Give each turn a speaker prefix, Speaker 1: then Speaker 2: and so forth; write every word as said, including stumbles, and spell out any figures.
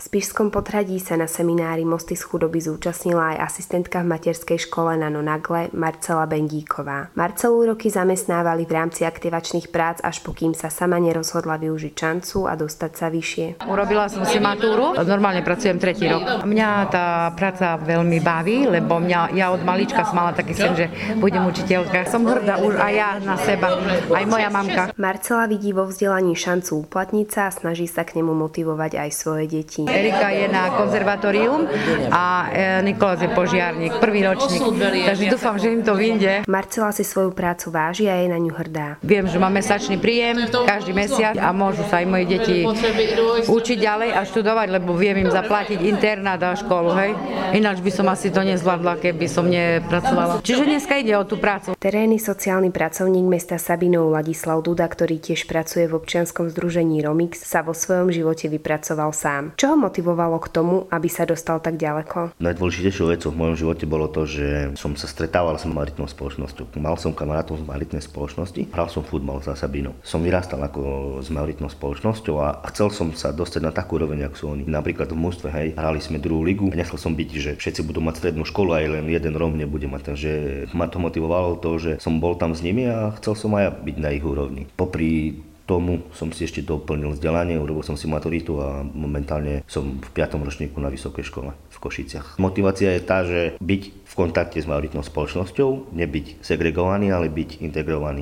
Speaker 1: Spišskom Podhradí sa na seminári Mosty z chudoby zúčastnila aj asistentka v materskej škole na Nonagle Marcela Bendíková. Marcelu roky zamestnávali v rámci aktivačných prác, až pokým sa sama nerozhodla využiť šancu a dostať sa vyššie.
Speaker 2: Urobila som si matúru, normálne pracujem tretí rok. Mňa tá práca veľmi baví, lebo mňa, ja od malička som mala taký sen, že budem učiteľka. Som hrdá už aj ja na seba, aj moja mamka.
Speaker 1: Marcela vidí vo vzdelaní šancu uplatniť sa a snaží sa k nemu motivovať aj svoje deti.
Speaker 2: Erika je na konzervatórium a Nikolás je požiarník, prvý ročník, takže dúfam, že im to vyjde.
Speaker 1: Marcela si svoju prácu váži a je na ňu hrdá.
Speaker 2: Viem, že mám mesačný príjem každý mesiac a môžu sa aj moje deti učiť ďalej a študovať, lebo viem im zaplatiť internát a školu, hej. Ináč by som asi to nezvládla, keby som nepracovala. Čiže dneska ide o tú prácu.
Speaker 1: Terénny sociálny pracovník mesta Sabinov Ladislav Duda, ktorý tiež pracuje v občianskom združení Romix, sa vo svojom živote vypracoval sám. Čo ho motivovalo k tomu, aby sa dostal tak ďaleko?
Speaker 3: Najdôležitejšou vecou v mojom živote bolo to, že som sa stretával s majoritnou spoločnosťou. Mal som kamarátov z majoritnej spoločnosti, hral som futbal za Sabinov. Som vyrastal ako s majoritnou spoločnosťou a chcel som sa dostať na takú úroveň, ako sú oni. Napríklad v mužstve, hej, hrali sme druhú ligu. Nechcel som byť, že všetci budú mať strednú školu a aj len jeden Róm nebude mať. Takže ma to motivovalo to, že som bol tam s nimi a chcel som aj byť na ich úrovni. Popri tomu som si ešte doplnil vzdelanie, urobil som si maturitu a momentálne som v piatom ročníku na vysokej škole v Košiciach. Motivácia je tá, že byť v kontakte s majoritnou spoločnosťou, nebyť segregovaný, ale byť integrovaný.